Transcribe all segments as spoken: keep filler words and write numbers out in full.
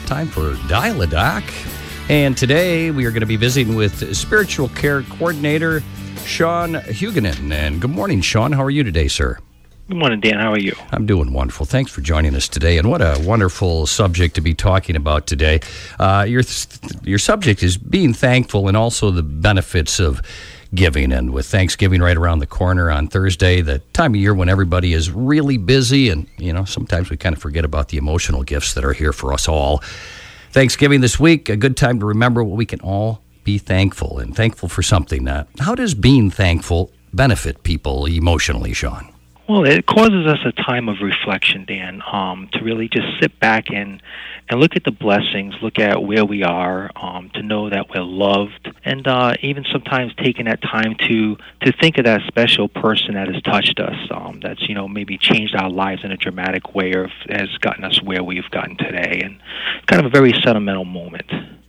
time for Dial a Doc. And today we are going to be visiting with Spiritual Care Coordinator Sean Huguenin. And good morning, Sean. How are you today, sir? Good morning, Dan. How are you? I'm doing wonderful. Thanks for joining us today. And what a wonderful subject to be talking about today. Uh, your your subject is being thankful and also the benefits of giving. And with Thanksgiving right around the corner on Thursday, the time of year when everybody is really busy, and you know sometimes we kind of forget about the emotional gifts that are here for us all. Thanksgiving this week, a good time to remember what we can all be thankful and thankful for something. Uh, how does being thankful benefit people emotionally, Sean? Well, it causes us a time of reflection, Dan, um, to really just sit back and, and look at the blessings, look at where we are, um, to know that we're loved, and uh, even sometimes taking that time to, to think of that special person that has touched us, um, that's, you know, maybe changed our lives in a dramatic way or has gotten us where we've gotten today, and kind of a very sentimental moment.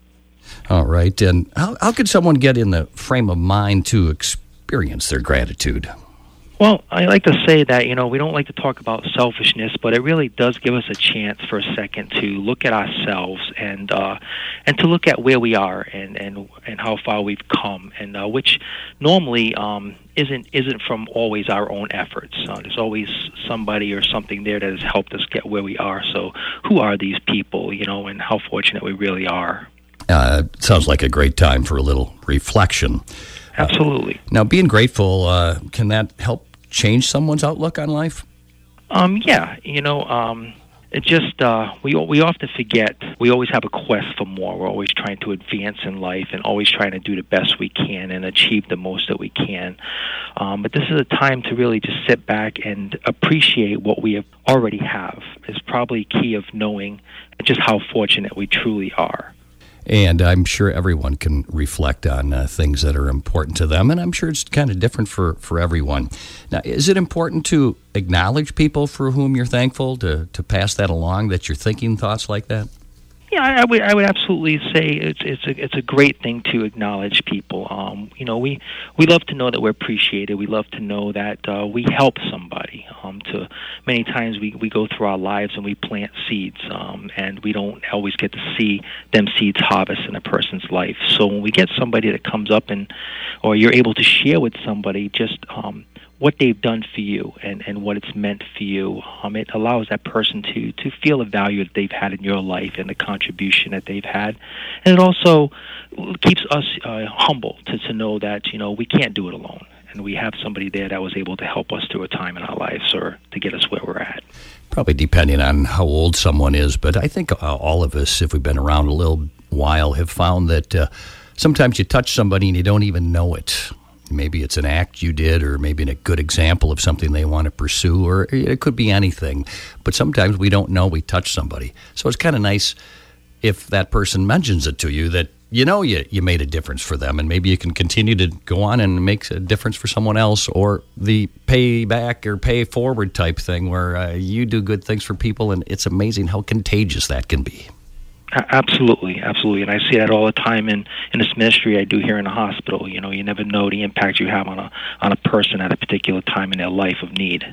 All right, and how, how could someone get in the frame of mind to experience their gratitude? Well, I like to say that, you know, we don't like to talk about selfishness, but it really does give us a chance for a second to look at ourselves and uh, and to look at where we are and, and, and how far we've come, and uh, which normally um, isn't isn't from always our own efforts. Uh, there's always somebody or something there that has helped us get where we are. So who are these people, you know, and how fortunate we really are? Uh, sounds like a great time for a little reflection. Absolutely. Uh, now, being grateful, uh, can that help change someone's outlook on life? Um, yeah, you know, um, it just, uh, we we often forget, we always have a quest for more. We're always trying to advance in life and always trying to do the best we can and achieve the most that we can. Um, but this is a time to really just sit back and appreciate what we have already have. It's probably key of knowing just how fortunate we truly are. And I'm sure everyone can reflect on uh, things that are important to them, and I'm sure it's kind of different for, for everyone. Now, is it important to acknowledge people for whom you're thankful, to, to pass that along, that you're thinking thoughts like that? Yeah, I, I would I would absolutely say it's it's a it's a great thing to acknowledge people. Um, you know, we we love to know that we're appreciated. We love to know that uh, we help somebody. Um, to many times we, we go through our lives and we plant seeds, um, and we don't always get to see them seeds harvest in a person's life. So when we get somebody that comes up and, or you're able to share with somebody just um, what they've done for you and, and what it's meant for you, um, it allows that person to, to feel the value that they've had in your life and the contribution that they've had. And it also keeps us uh, humble to, to know that, you know, we can't do it alone. And we have somebody there that was able to help us through a time in our lives or to get us where we're at. Probably depending on how old someone is, but I think uh, all of us, if we've been around a little while, have found that uh, sometimes you touch somebody and you don't even know it. Maybe it's an act you did, or maybe a good example of something they want to pursue, or it could be anything. But sometimes we don't know we touched somebody. So it's kind of nice if that person mentions it to you, that you know you, you made a difference for them, and maybe you can continue to go on and make a difference for someone else, or the pay back or pay forward type thing where uh, you do good things for people, and it's amazing how contagious that can be. Absolutely, absolutely. And I see that all the time in, in this ministry I do here in the hospital. You know, you never know the impact you have on a on a person at a particular time in their life of need.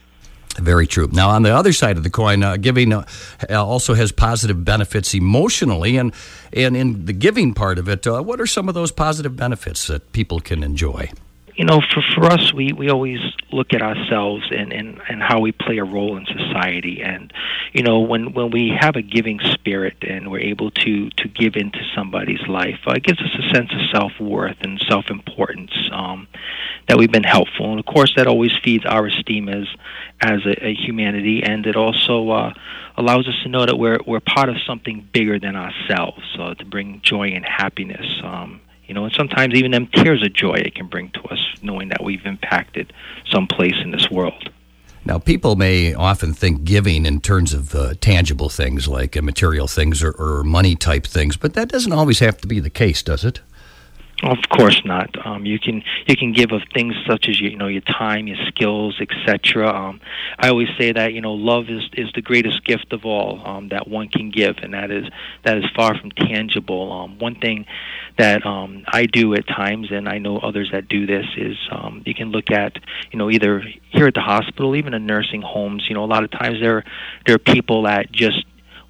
Very true. Now, on the other side of the coin, uh, giving uh, also has positive benefits emotionally. And, and in the giving part of it, uh, what are some of those positive benefits that people can enjoy? You know, for, for us, we, we always look at ourselves and, and, and how we play a role in society. And, you know, when, when we have a giving spirit and we're able to, to give into somebody's life, uh, it gives us a sense of self-worth and self-importance, um, that we've been helpful. And, of course, that always feeds our esteem as as a, a humanity, and it also uh, allows us to know that we're, we're part of something bigger than ourselves, uh, to bring joy and happiness. Um, You know, and sometimes even them tears of joy it can bring to us, knowing that we've impacted some place in this world. Now, people may often think giving in terms of uh, tangible things like uh, material things or, or money type things, but that doesn't always have to be the case, does it? Of course not. Um, you can you can give of things such as your, you know your time, your skills, et cetera. Um, I always say that you know love is, is the greatest gift of all um, that one can give, and that is that is far from tangible. Um, one thing that um, I do at times, and I know others that do this, is um, you can look at you know either here at the hospital, even in nursing homes. You know, a lot of times there there are people that just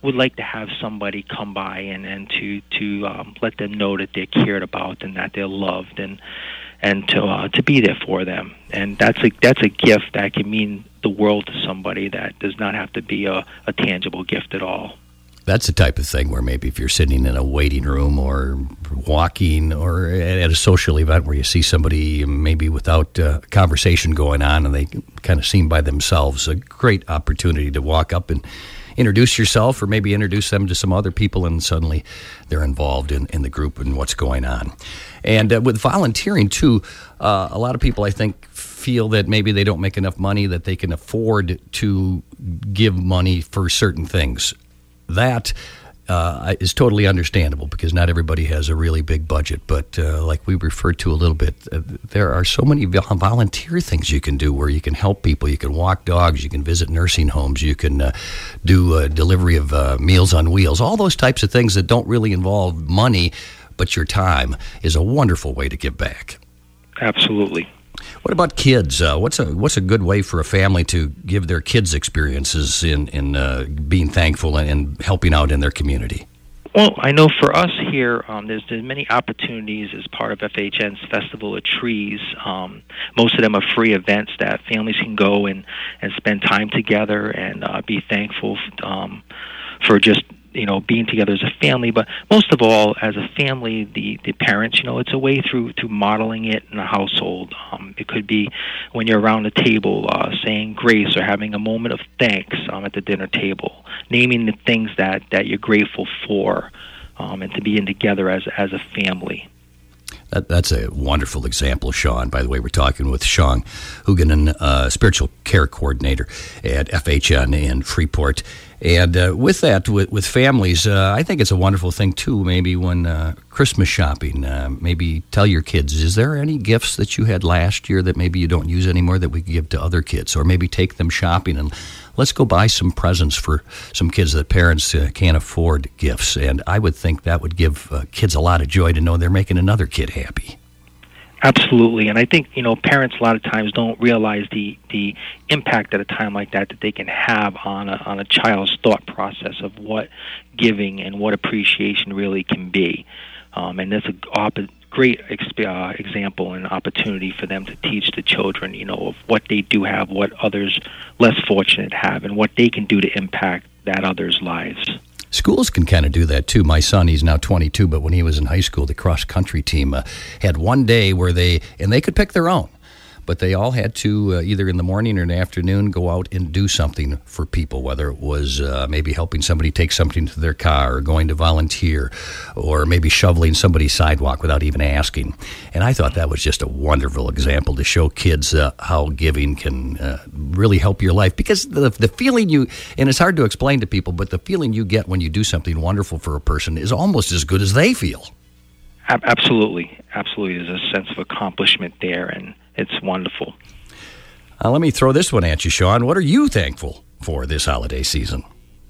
would like to have somebody come by and, and to, to um, let them know that they're cared about and that they're loved, and and to uh, to be there for them. And that's a that's a gift that can mean the world to somebody that does not have to be a, a tangible gift at all. That's the type of thing where maybe if you're sitting in a waiting room or walking or at a social event where you see somebody maybe without uh, conversation going on and they kind of seem by themselves, a great opportunity to walk up and introduce yourself or maybe introduce them to some other people, and suddenly they're involved in, in the group and what's going on. And uh, with volunteering, too, uh, a lot of people, I think, feel that maybe they don't make enough money that they can afford to give money for certain things. That uh, is totally understandable because not everybody has a really big budget. But uh, like we referred to a little bit, uh, there are so many volunteer things you can do where you can help people. You can walk dogs. You can visit nursing homes. You can uh, do uh, delivery of uh, Meals on Wheels. All those types of things that don't really involve money, but your time is a wonderful way to give back. Absolutely. What about kids? Uh, what's a what's a good way for a family to give their kids experiences in in uh, being thankful and, and helping out in their community? Well, I know for us here, um, there's, there's many opportunities as part of F H N's Festival of Trees. Um, most of them are free events that families can go and, and spend time together and uh, be thankful um, for just you know, being together as a family, but most of all, as a family, the, the parents, you know, it's a way through to modeling it in a household. Um, it could be when you're around the table uh, saying grace or having a moment of thanks um, at the dinner table, naming the things that, that you're grateful for, um, and to being together as as a family. That, that's a wonderful example, Sean. By the way, we're talking with Sean Huguenin, uh, Spiritual Care Coordinator at F H N in Freeport. And uh, with that, with, with families, uh, I think it's a wonderful thing, too, maybe when uh, Christmas shopping, uh, maybe tell your kids, is there any gifts that you had last year that maybe you don't use anymore that we could give to other kids? Or maybe take them shopping and let's go buy some presents for some kids that parents uh, can't afford gifts. And I would think that would give uh, kids a lot of joy to know they're making another kid happy. Absolutely, and I think, you know, parents a lot of times don't realize the, the impact at a time like that that they can have on a, on a child's thought process of what giving and what appreciation really can be. Um, and that's a op- great exp- uh, example and opportunity for them to teach the children, you know, of what they do have, what others less fortunate have, and what they can do to impact that other's lives. Schools can kind of do that, too. My son, he's now twenty-two, but when he was in high school, the cross-country team uh, had one day where they, and they could pick their own, but they all had to uh, either in the morning or in the afternoon go out and do something for people, whether it was uh, maybe helping somebody take something to their car or going to volunteer or maybe shoveling somebody's sidewalk without even asking. And I thought that was just a wonderful example to show kids uh, how giving can uh, really help your life. Because the, the feeling you, and it's hard to explain to people, but the feeling you get when you do something wonderful for a person is almost as good as they feel. Absolutely. Absolutely. There's a sense of accomplishment there, and it's wonderful. Uh, let me throw this one at you, Sean. What are you thankful for this holiday season?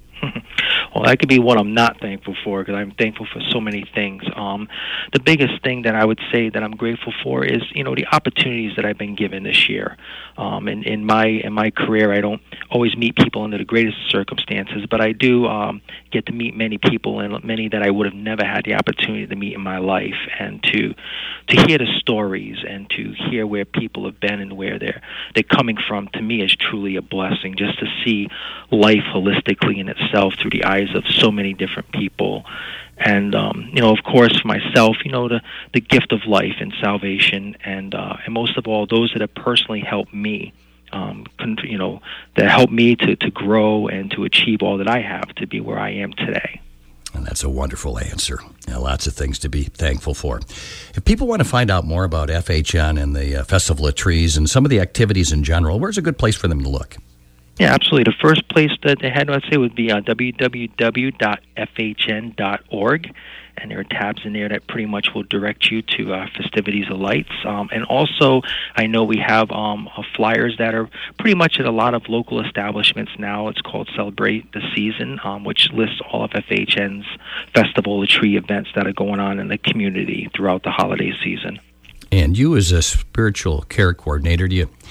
Well, that could be what I'm not thankful for, because I'm thankful for so many things. Um, the biggest thing that I would say that I'm grateful for is, you know, the opportunities that I've been given this year. Um, in, in my in my career, I don't always meet people under the greatest circumstances, but I do um, get to meet many people, and many that I would have never had the opportunity to meet in my life, and to to hear the stories and to hear where people have been and where they're they're coming from. To me, is truly a blessing, just to see life holistically in itself through the eyes of so many different people. And um, you know, of course, for myself, you know, the the gift of life and salvation, and uh, and most of all, those that have personally helped me, um, you know, that helped me to to grow and to achieve all that I have to be where I am today. And that's a wonderful answer. Now, lots of things to be thankful for. If people want to find out more about F H N and the uh, Festival of Trees and some of the activities in general, where's a good place for them to look? Yeah, absolutely. The first place that they had, I'd say, would be uh, w w w dot f h n dot org, and there are tabs in there that pretty much will direct you to uh, Festivities of Lights. Um, and also, I know we have um, uh, flyers that are pretty much at a lot of local establishments now. It's called Celebrate the Season, um, which lists all of F H N's Festival of Tree events that are going on in the community throughout the holiday season. And you, as a spiritual care coordinator, do you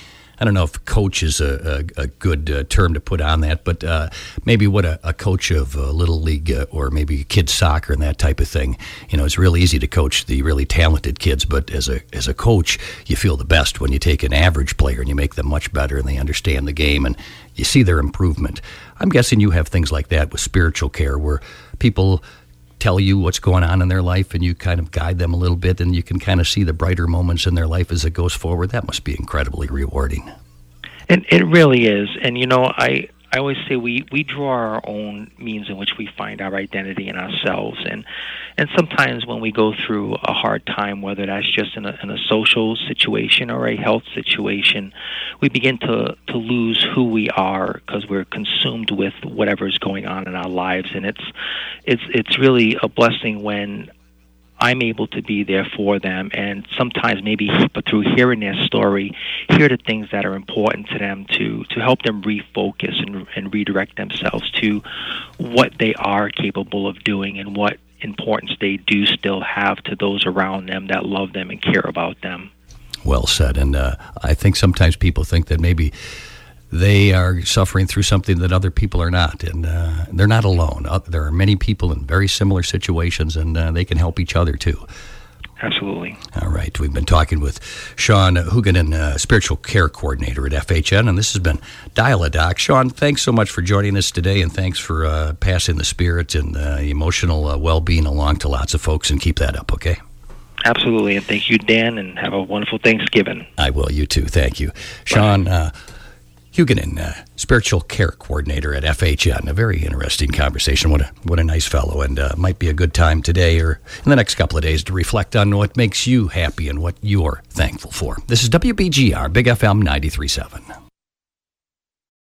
I don't know if coach is a, a, a good uh, term to put on that, but uh, maybe what a, a coach of uh, Little League uh, or maybe kids soccer and that type of thing, you know, it's really easy to coach the really talented kids, but as a as a coach, you feel the best when you take an average player and you make them much better and they understand the game and you see their improvement. I'm guessing you have things like that with spiritual care where people tell you what's going on in their life and you kind of guide them a little bit and you can kind of see the brighter moments in their life as it goes forward. That must be incredibly rewarding. And it really is. And, you know, I, I always say we, we draw our own means in which we find our identity in ourselves. And and sometimes when we go through a hard time, whether that's just in a, in a social situation or a health situation, we begin to, to lose who we are because we're consumed with whatever is going on in our lives. And it's it's it's really a blessing when I'm able to be there for them, and sometimes maybe but through hearing their story, hear the things that are important to them to, to help them refocus and, and redirect themselves to what they are capable of doing and what importance they do still have to those around them that love them and care about them. Well said. And uh, I think sometimes people think that maybe they are suffering through something that other people are not, and uh, they're not alone. Uh, there are many people in very similar situations, and uh, they can help each other too. Absolutely. All right. We've been talking with Sean Huguenin, uh, Spiritual Care Coordinator at F H N, and this has been Dial-A-Doc. Sean, thanks so much for joining us today, and thanks for uh, passing the spirit and uh, emotional uh, well-being along to lots of folks, and keep that up, okay? Absolutely, and thank you, Dan, and have a wonderful Thanksgiving. I will. You too. Thank you. Sean uh, Huguenin, uh, Spiritual Care Coordinator at F H N. A very interesting conversation. What a what a nice fellow, and uh, might be a good time today or in the next couple of days to reflect on what makes you happy and what you're thankful for. This is W B G R, Big F M ninety-three point seven.